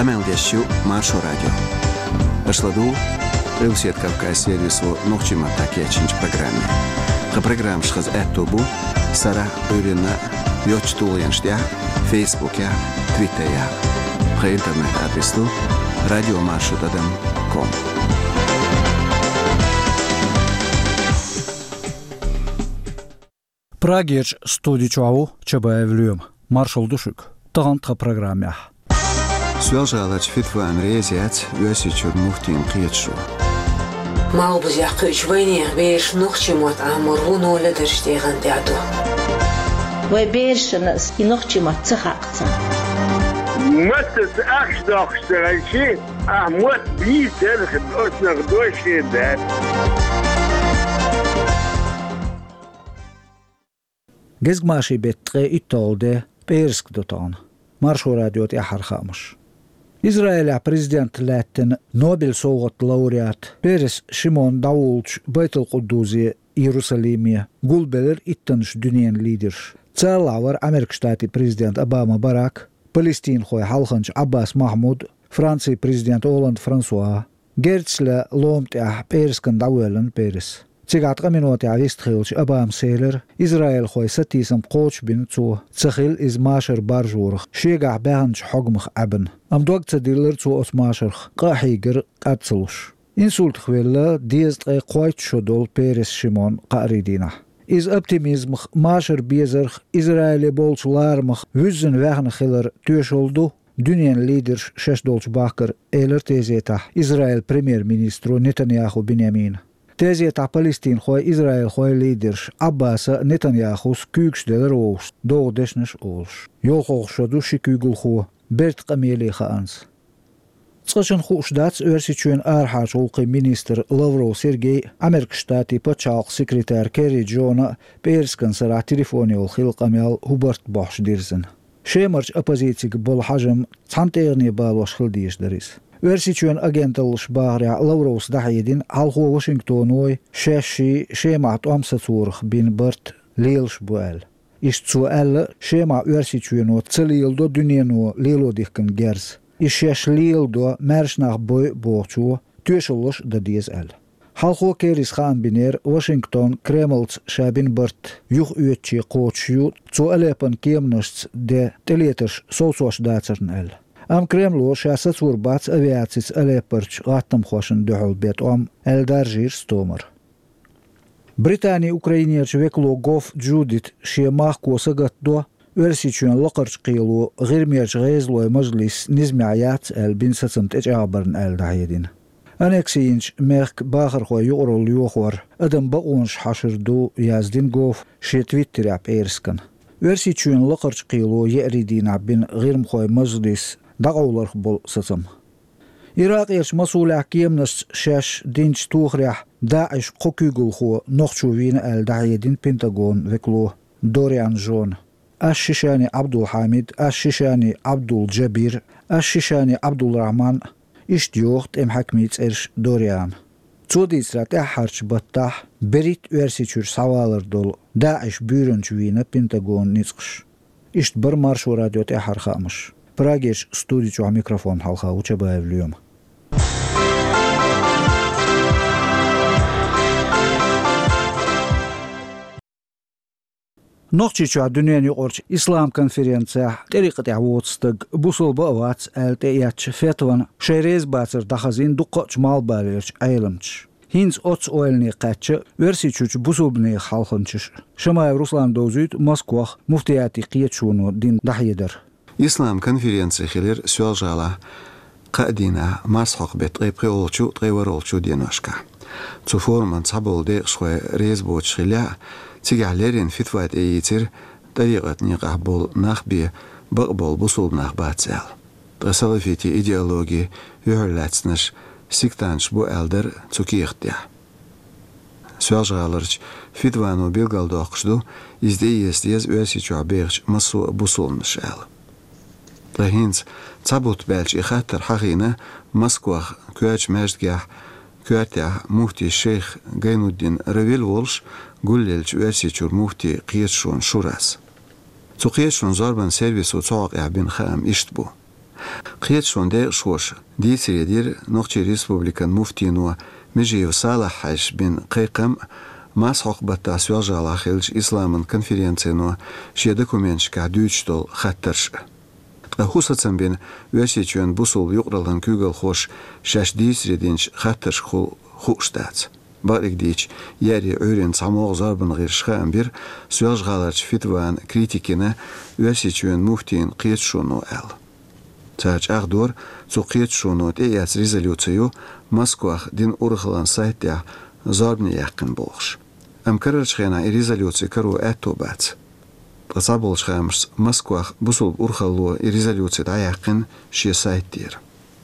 Амелдещу Маршо радио. Ашладу Русет Кавказ сервису Нохчима такечинч программе. Программ шхаз этобу Сара Урина Йочтулянштя Фейсбуке, Твиттере. Интернет адресу radiomarshutadam.com. Прагеч студичуау чабаевлюм. Маршал Душук. Тагантха программе. Связалач фитван резец Йосичур муфтин қиетшу. Мал бузяқыч войне беш нохчимот амургун оледерштеген дяду. Вой бешнас и нохчимот цахакца. Мөтс ахдахштарачи мөт битер хтоснах дошеда. Gezgmashi bettre itolde Persk dotan. Marshal radiot yaharkhamush. İsrail prezident Latin Nobel soğut laureat Peres Shimon Daulch Beitul Qudusi Yerusalim'e gulbeler ittanış dünyen lider. Çağlar Amerika Ştatı prezident Obama Barack, Palestin xoy halkınç Abbas Mahmud, Fransa prezident Hollande François, Gertsle lomtah Perskan Dauelen Peres. Cigatqa minoti avistkhilch Obama Seller, Israel xoy satisam qoch bin zu Tsakhil iz masher barjurg, Shega bahanch hogmch aben. Am dogtsa diller zu osmasher qahiger qatslush. Insult khwella diestqe qoyt shodol Peres Shimon qaridina. Is optimism masher bezer Israeli bolchlarmch wüzen wegen khiller tuesholdu. Dünyen lider Sheshdolch Baker eler tezeta Israel premier ministru Netanyahu Benjamin. Tezeta Palestin xoy Israel xoy lider Abbas Netanyahu sküksdeler oos doğdesnes oos. Yolxoxshodu shikugul xo bert qameli khaans. Tsqashin xushdat versichun arhach ulqi minister Lavrov Sergey Amerika Ştatı paçaq sekreter Kerry John Perskan sara telefoni ol xilqamel Hubert Bosch dirzen. Shemarch opozitsig bol hajm tsanterni balwash khildiishdaris. Versichun agental shbahra Lavrovs dahidin halxo Washingtonoy sheshi shemat amsaturg bin Bert Leelshbuel. Ishtuel shema versichun tselildo düneno lelodikkan gers. Ishesh leeldo mersnach boy bochu tusholosh da DSL. Halxo keris khan biner Washington Kreml's shabin Bert yuh uetchi qochu zu alepan kemnust de teleters sososh datsernel. Am Kremlo shasat urbats aviatsis aleperch gatam khoshin duhul bet eldarjir stomer. Britani Ukrainerch veklo gof Judith shemach kosagat do versichun laqarch qilu غيرميرch غيزلو majlis nizmiayat el bin satsamt ejabarn el dahidin. Anexinch merk bagar khoy yorol yokhor adam baonsh hashirdu yazdin gof she Twitter ap erskan. Versichun laqarch qilu yeridin bin غيرم khoy majlis daqawlar bol satsam. Iraq erch masula kiyemnas shash dinch tuhrah Daesh qokugul kho nokhchuvin el dahidin Pentagon veklo Dorian John. الشيشاني عبد الحميد الشيشاني عبد الجبير الشيشاني عبد الرحمن اشتيوخت ام حكميت ارش دوريان توديس رات احرش بطاح بريت ورسيچور سوالر دول داعش بيرنچوينا بنتاغون نيسقش اشت بر مارشو راديو احر خامش براغيش ستوديو ميكروفون حلقه وچبايفليوم Noqchicha dünyanı orç İslam konferensiya tariqat awotstag busul bawats LTH fetvan şerez basır daxazin duqqach malbalerch aylamch hins ots oelni qatcha versichuch busulbni xalqınçış Şamay Ruslan dozut Moskva muftiyati qiyetşunu din dahider İslam konferensiyalar söjala qadina masxoq bet qeyqolchu qeywarolchu dinoshka Zuvor man zabolde schwe rezbochila Zigalerin fitwat eyitir tariqat niqahbol nakhbi baqbol busul nakhbatsal. Trasalafiti ideologi yuhlatsnish siktanch bu elder tsukiyhtya. Söjgalarch fitwanu bilgaldoqshdu izdeyesdiz ösichu berch masu busulnishal. Rahins zabut belch ikhatar haqina Moskva köch mesdgah kötya mufti Sheikh Gainuddin Ravil Walsh Gullelch versichur mufti qiyetshun shuras. Tuqiyetshun zarban servis utsaq bin kham ishtbu. قيت شون دير شوش دي سريدير نقشي ريسبوبليكان مفتينو مجيو صالح حش بين قيقم ماس حقبة تاسيوج على خلج إسلام كونفرنسينو شي دوكومنتش كعدوشتول خطرش خصوصا بين واسيتشون بوصل يقرلن كوغل خوش شاش دي سريدينش خطرش خوشتات بارك ديش ياري عورين صموغ زاربن غير شخان بير سيوج غالرش فيتوان كريتيكينا واسيتشون مفتين قيت شونو آل تاج أغدور تو قيت شونو تياس ريزوليوتيو مسكوخ دين أورخلان سايتيا زاربني يقن بوغش أم كررش خينا ريزوليوتي كرو آتو بات تصابولش خامس مسكوخ بوصل أورخلو ريزوليوتي دعيقن شي سايتير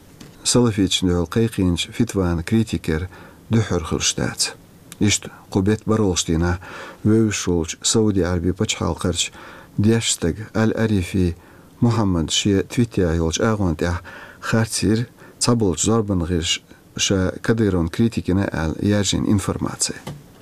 سلفيتش نول قيقينش فيتوان كريتيكر دحر خلشتات إشت قبيت برولشتينا ويوشولش سعودي عربي بچحال قرش ديشتگ الأريفي محمد شي تويتيا يولش أغوانتيا خارتير تصابولش زاربن غيرش شا كديرون كريتيكينا آل يارجين إنفورماتي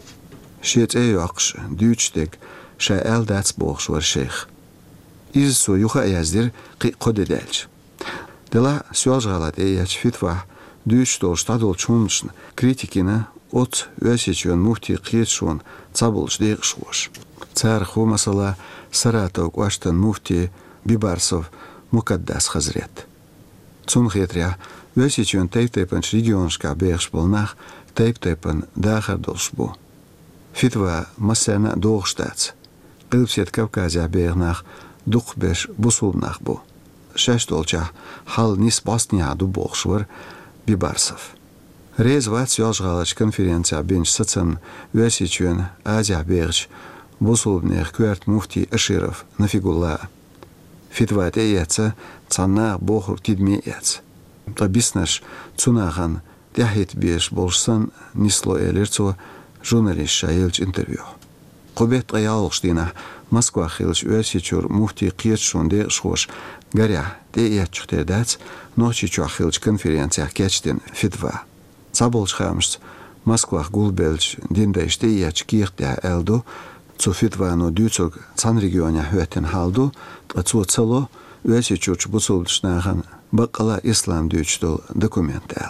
شيت أيو أقش ديوشتگ شا آل داتس بوغش ورشيخ إزسو يوخا يازدير قي قد دالج دلا سيوالج غالات أياج فيتواه ديوشتول شتادول چونشن كريتيكينا أوت واسيچون مفتي قيتشون تصابولش ديغشوش تارخو مثلا سراتوك واشتن مفتي بيبارسوف مقدس خزريت تون خيتريا واسيچون تيبتيبنش ريجيونشكا بيغش بولناخ تيبتيبن داخر دولشبو فيتوا مسانا دوغشتات قلبسيت كوكازيا بيغناخ دوق بيش بوصولناخ بو شاش دولچا حال نيس باسنيا دو بوغشور بيبارسوف ريز وات سيوج غالش كونفرنسيا بينش ستسن واسيچون آزيا بيغش بوصولنيخ كوارت مفتي أشيرف نفيقولا فيتوات اياتسا تصناغ بوخر تيدمي اياتس طبيسناش تسوناغان تحيت بيش بولشسن نيسلو إليرتو جورناليست شايلج انترفيو قبيت قيالوشتينا مسكوا خيلش واسيچور مفتي قيتشون دي شوش غاريا دي اياتشختير داتس نوچيچو خيلج كونفرنسيا كيتشتين فيتوا صابولش خامش مسكوا غولبلج ديندايش دي اياتش كيرتيا элдо цу фитвано дюцог цан регионя хвэтен халду цу цело весичуч бусулдшнахан бакала ислам дючдол документал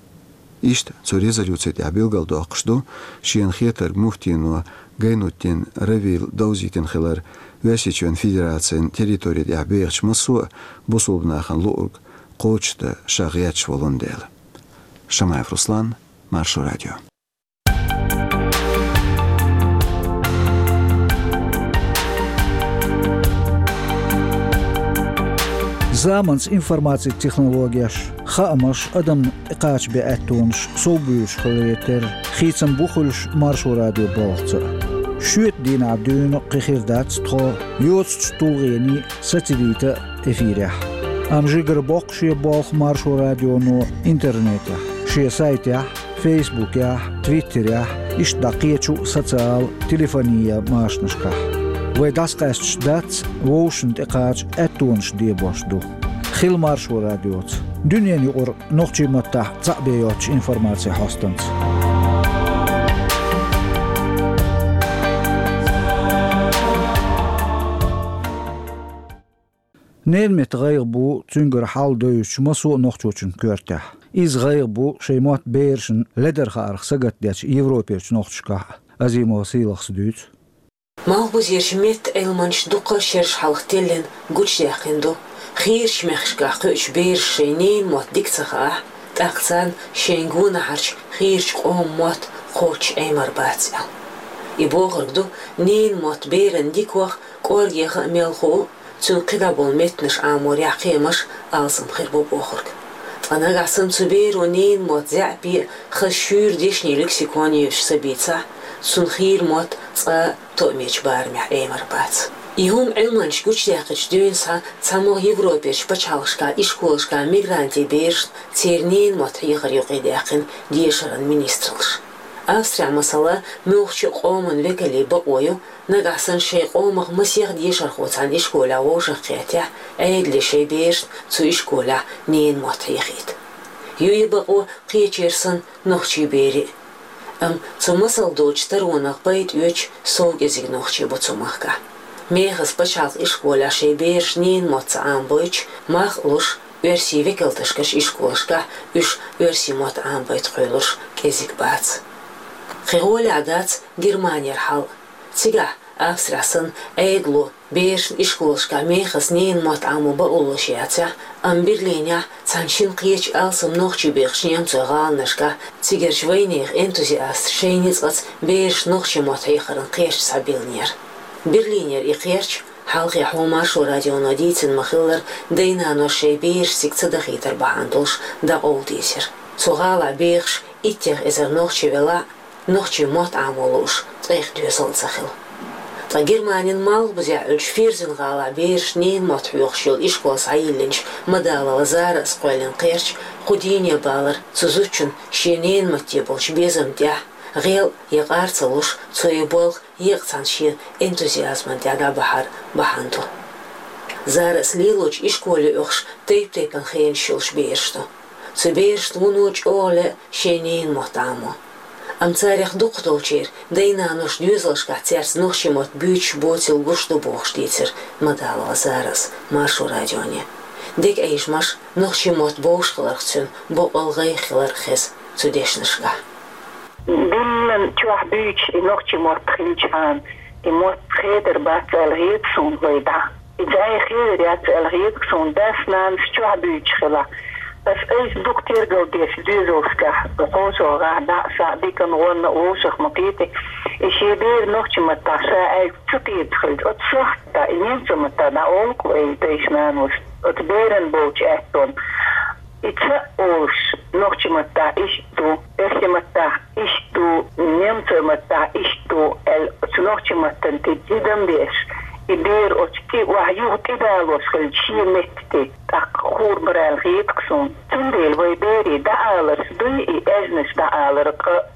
ишт цу резолюцият абилгалду акшду шиен хетер муфтину гайнутин равил даузитин хилар весичун федерациян территорияд ябеч масу бусулднахан луг коучта шагыяч волондел Шамаев Руслан, Маршу радио. Zamans informatie technologisch, chaamash adam iqaach be'attunsh, sobuush khaleter, khitsam bukhulsh Marshu radio boltsa. Shuit din abdun qikhirdat tro, yotst tulgeni satellite efirah. Am jigar bokshi bolch Marshu radio no interneta. Shie site Facebook Twitter ish daqiyachu social telefoniya mashnashka. ويداسقاش دات ووشنت إقاج أتونش دي بوشدو خيل مارشو راديوت دنيا نيقور نوخشي متاح تعبيوتش إنفورماتي حاستنت نيلمت غير بو تنجر حال دوش مسو نوخشوشن كورتاح إز غير بو شيمات بيرشن لدر خارخ سقط ديش يوروبيرش نوخشكا أزيمو سيلخ سدوت Малбуз ержмет элманш дуqa шерш халхтелен гуч яхиндо خيرش مخشكا قوش بير شينين موت ديكتخا تاقسان شينغونا حرش خيرش قوم موت خوش ايمر باتسا يبوغرقدو نين موت بيرن ديكوخ قول يخ ميلخو تون قدابون متنش عامور يحقيمش آلسم خير بوغرق أنا قاسم تبير ونين موت زعبي خشور ديشني لكسيكوني يوش سبيتسا سون خير موت تؤميش بارمح ايمر باتس يوم علمانش قوش داقش دوينسا تسامو يوروبيش بچالشكا إشكولشكا ميغرانتي بيرش تيرنين موت يغر يقي داقن ديشرن منيسترلش أسترع مسألة موخش قومن وكالي بقويو نقاسن شي قومغ مسيغ ديشر خوتان إشكولا ووشقيتيا عيد لي شي بيرش تو إشكولا نين موت يغيد يبقو قيچيرسن نوخشي بيري تمسل دوج ترونق بيت يوش سوغزيق نوخشي بوتسومخكا ميخس بچال إشكولا شي بيرش نين موت عام بوش ماخ لوش Örsi vikeltışkış işkoluşka üç örsi mot an bayt koyuluş kezik bat. Xigoli adat Germaniyer hal. Tsiga Австриясын әйглу бешін ішколышка мейхыз нейін мат аму ба улышы ятя, Берлине цаншин қиеч алсым нохчи бекшнем цоғалнышка, цигерч вайнех энтузиаст шейницғац беш нохчи мат хайхарын қиеч сабилнер. Берлинер и қиеч халқи хумашу радионо дейцін махиллар дайнано шей беш сикцыдах итер бахандулш да олдейсер. Цоғала бекш иттех эзер нохчи вела, нохчи мат амулуш цайх дюзал цахил. Германин мал бузя үлч фирзин гала берш нейн матхуйохшил ишкол сайылынч мадалала зараз қойлин қерч худине балар сузучун шенейн матте болч безым дя ғел еғарцалуш цой бол еқсан шен энтузиазман дяда бахар баханту. Зараз лилуч ишколе охш тейп-тейпан хейн шилш бершту. Цой берш лунуч оле шенейн матаму. Амцарях дуқтолчер, дайнанош дюзлашка церц нохчимот бюч ботил гушту бохштицер, мадалова зараз, маршу радионе. Дек эйшмаш нохчимот бошхлархцун, бо алгайхлархез цудешнышка. Билlen чуах бюч и нохчимот хилчан, и мот хедер бац алгейцун вайда. И зай хедер яц алгейцун даснан чуах бюч хила. بس ايش دكتور جوديش ديزوسكا بقوسو غادا سابيكن ون اوسخ مقيتي اشيبير نوخش متا ساعي تشوتيت خلج اتصحتا ينسو متا دا اولكو اي تيشنانوس اتبيرن بوچ اكتون اتسا اوش نوخش متا اشتو اشي متا اشتو نمسو متا اشتو نوخش متا تجدن بيش إبير أشتي وحيو تدالوس خلشي متتي تاك خور برال غيتكسون تنديل ويبيري دعالر سدوي إجنش دعالر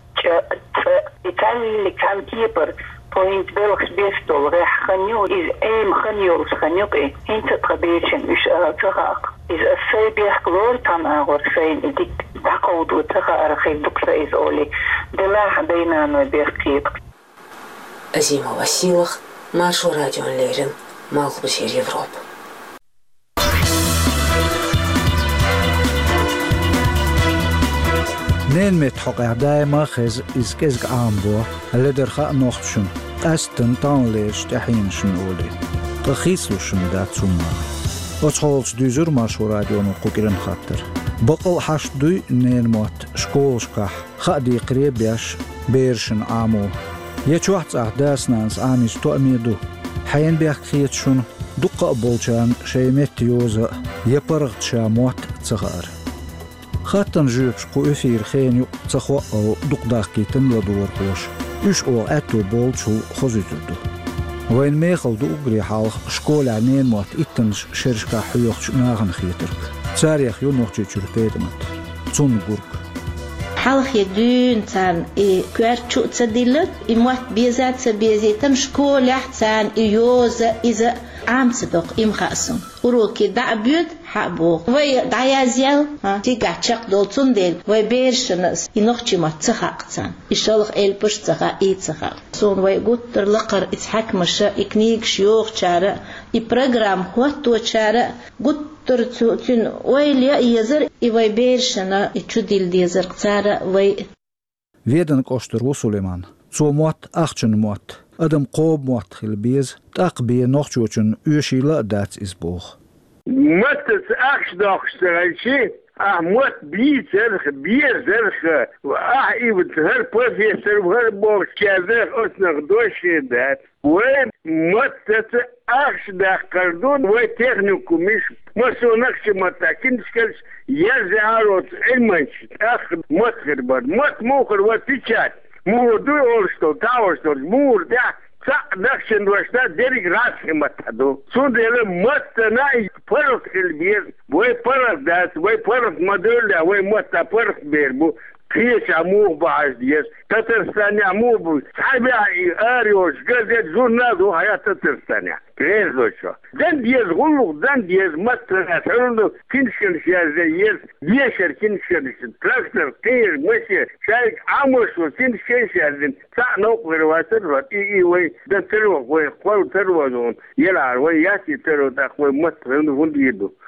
إتالي كان كيبر بوينت بلغس بيستول غيح خنيو إز أيم خنيوس خنيوكي هنت تقبيشن إش تغاق إز أسي بيح كلور تان آغور سين إديك داقودو تغا أرخي دكسا إز أولي دلاح بينانو بيح كيبر Азима Василах, маршу радион Лерин, Малхбусер Европ. نين متحقق دائما خز إزكزك عامبو اللي درخاء نوختشن قاستن تان ليش تحين شنولي تخيصو شن دات سوما وتخولش دوزور مارشو راديو نقوكيرن خاطر بقل حش دوي نين موت شكولشكح خادي قريب ياش بيرشن عامو يتشوحت أحداث نانس آميز تؤميدو حين بيحك خيتشن دقاء بولشان شيمت يوزا يبرغت شاموت تغار خاطن جوبش قو افير خين يقتصخوا او دقداقيتن لدور قوش اش او اتو بولشو خزيتردو وين ميخل دو اقري حالخ شكول عنين موت اتنش شرشكا حيوخش ناغن خيترك تاريخ يونوخجي چرپيدمت تون قرق حالخ يدون تان كوارتشو تصديلت موت بيزات سبيزيتن شكول احتان يوزا إذا عام سبق إمخاسم وروكي دعبيد حبوق وي دعيازيال تيقاتشاق دولتون ديل وي بيرشنس ينوخشي ما تخاقتان إشالخ إلبش تخا إيتخا سون وي قطر لقر إتحاك مشا إكنيك شيوخ شارع إبرغرام خواتو شارع قطر تون وي ليا يزر وي بيرشنا إتشو ديل ديزر قتارع وي فيدن كوشتر وسوليمان سو موت أخشن موت أدم قوب موت خلبيز تقبي نوخشوچن يوشيلا دات إزبوخ متس أخش داخشتغلشي موت بيزرخ إيبت هر بروفيسور وهر بوخ كازر أسنغ دوشي دات وين متس أخش داخردون وي تغنيكو مش مسو نخش متاكين سكالش يزعروت علمانش أخ متخربان موخر وتيشات مور دو أولشتو تاورشتو مور دا نخشن دوشتا ديريك راسي متادو سون ديلا متناي فرق البير وي فرق داس وي فرق مدولة وي متا فرق بيربو كيش عموه بعض ديس تترستاني عموه صحابي آريوش قزيت زورنادو هيا تترستاني كريزو شو دان ديز غلوك دان ديز متنا تحرنو كنشن شازيز ديشر كنشن تراكتر كير مشي شايك عموشو كنشن شازين سعنوك غرواتر وطيئي وي دان تروك وي قوال تروزون يلعر وي ياسي ترو تاك وي مترنو فنديدو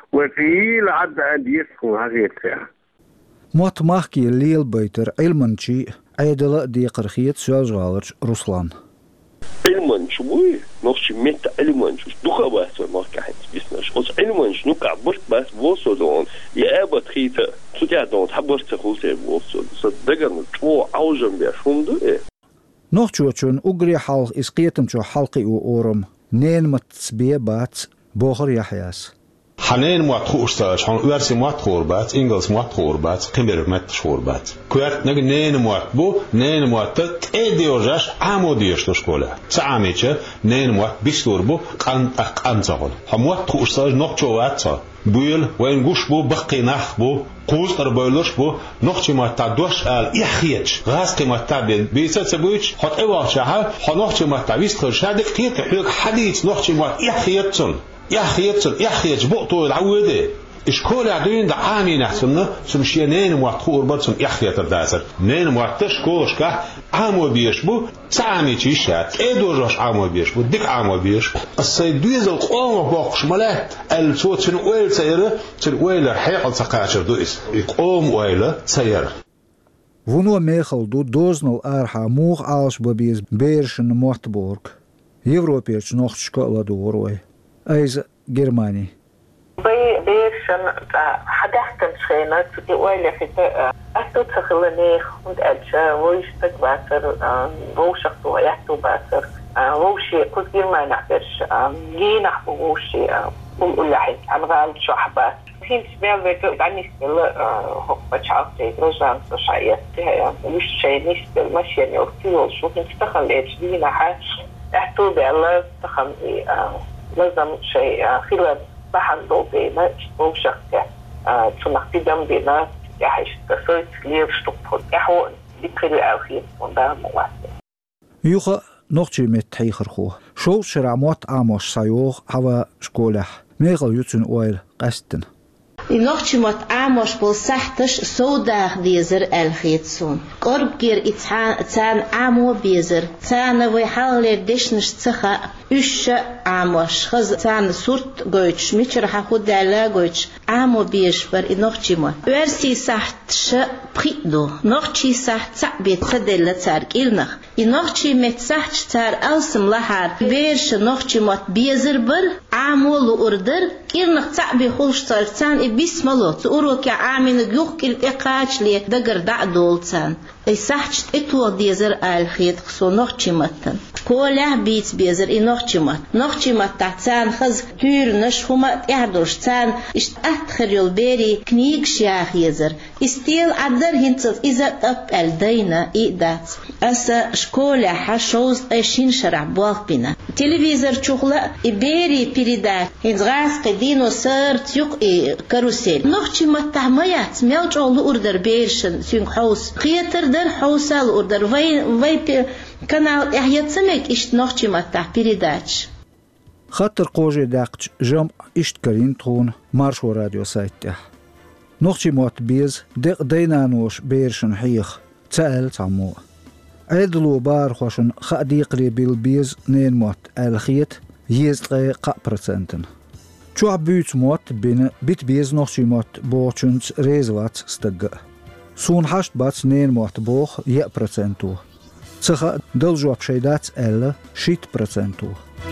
وفي العد أديسكم هذه موت ماخكي الليل بيتر علمنشي عيدلا دي قرخية سواج غالرش رسلان علمنش بوي نوخش ميت علمنش دوخا باس ماخكي حيث بيسناش وش علمنش نوكع برت باس بوصلون يا أبا تخيطة سوتيا دون تحبرت تخوصي بوصل صدقنا تو عوجم بيشهم دو نوخشوچون أغري حلق إسقيتم شو حلقي وأورم نين متسبيه بات بوخر يحياس حنين موات خوشتاش حن وارسي موات خوربات إنجلس موات خوربات قمبر مت خوربات كوارت نگ نين موات بو نين موات تأديوجاش عموديش تشكوله سعاميتش نين موات بيستور بو قان زغل هموات خوشتاش نقشوات بويل وين قوش بو بقي نخ بو قوز قربولوش بو نقشي موات تعدوش آل يحيتش غاسقي موات تعبين بيسات سبويتش حط ايوال شاها حط نقشي موات تعبيست خرشادك قيت حيوك حديث نقشي موات يحيتشن يحيتش بقطو العودة إشكال عدوين دا عامي نحسننا سمشي نين موات خوربات سم يحيت الداسر نين موات تشكوش كه عامو بيش بو سعامي تيشات ايدوجاش عامو بيش بو ديك عامو بيش السيد دويز القوم باقش ملات الصوت سنويل سيرة سنويل حيقل سقاشر دويس القوم ويل سيرة ونو ميخل دوزنل ارحا موخ عالش ببيز بيرشن موتبورغ يوروبيش نوخ شكالا دوروي أيز جرماني بيرشن حدثت شينا تدي ويلي في أستو تخلني خند أجا ويش تكباتر ووشك ويحتو باتر ووشي كل جرماني عبرش جينح ووشي بقول لحي عن غال شحبات هين سبيل بيتو عني سبيل هو بشعبتي رجان سشعيتها وش شيء نسبيل ماشي يعني أكتيول شوف نستخل إيش جينح احتو بيلا تخلني لازم شيء خلال بحندو بينا وشكة تنقي دم بينا يحيش تسويت ليه شطبه يحو بكل الأخير وده مواسم يوخا نوخشي متحيخر خوه شو شرعموت عاموش سايوخ هوا شكولح ميغل يوتسن اويل قستن نوخشي مت عاموش بالسحتش سوداخ ديزر الخيتسون قرب جير اتسان عامو بيزر تسان ويحالر ديشنش تخا اش عاموش خز تسان سورت غويتش ميشرح خود على غويتش عامو بيش بر نوخشي مت ورسي سحتش بريدو نوخشي سحت سعبيت تدل تارك إلنخ نوخشي مت سحتش تار ألسم لحار بيرش نوخشي مت بيزر بر عامو لأردر إلنخ تعبي خلش تارتان بسم الله تقولوا كعامل يوكل إقاش لي دقر دعدولتان إسحت إتوا ديزر الخيط خصو نوخشي متن كوله بيت بيزر نوخشي مت تحتان خز تير نش هما يحضرش تان إشت أتخر يلبيري كنيك شياخ يزر استيل عدر هنتت إذا أبقل دينا إيدات أسا شكولة حشوز أشين شرع بواقبنا تلفزير شغلة إبيري بيريدات هنزغاس قدينو سرت يق كاروسيل نوخشي مت تحميات ميلج أولو أردر بيرشن سينك حوس خياتر در حوسال أردر وي كانال إحيات سمك إشت نوخشي مت تح بيريداتش خاطر قوجي داقش جمع إشت كرين تخون مارشو راديو سايته نوخشي موت بيز دق دينانوش بيرشن حيخ تسأل تعمو عدلو بار خوشن خاديقري بالبيز نين موت الخيط يزقي قا برسنتن شو بيت موت بين بيت بيز نوخشي موت بوچنس ريزوات استق سون حشت بات نين موت بوخ ي برسنتو تخا دلجو بشيدات ال شيت برسنتو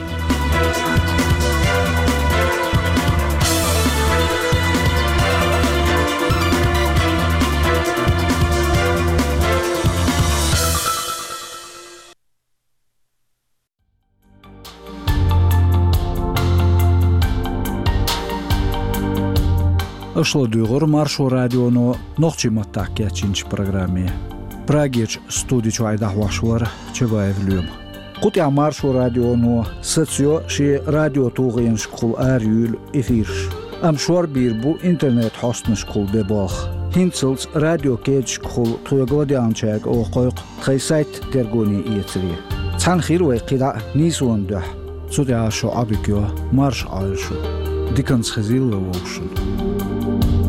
Ошло дюгор маршо радионо нохчи маттакя чинч программе. Прагич студичу айдахвашвар чебаевлюм. Кутя маршо радионо социо ши радио тугын школ арюл эфирш. Амшвар бирбу интернет хостн школ бебах. Хинцэлс радио кеч школ туягодянчаг оқойq тхайсайт дергони иетри. Цан хирвэ қида нисуандах. Судя шо абикё марш айлшу. Диканс хазил вошн.